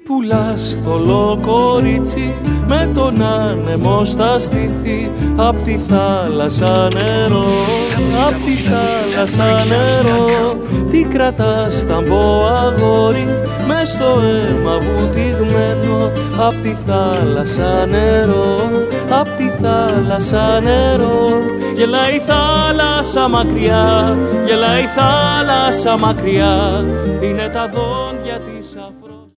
πουλάς θολό κορίτσι με τον άνεμο στα στήθη, απ' τη θάλασσα νερό, απ' τη θάλασσα νερό. Τι κρατάς σταμπό αγόρι μες στο αίμα βουτυγμένο, απ' τη θάλασσα νερό, απ' τη θάλασσα νερό. Γελάει η θάλασσα μακριά, γελάει η θάλασσα μακριά, είναι τα δόντια της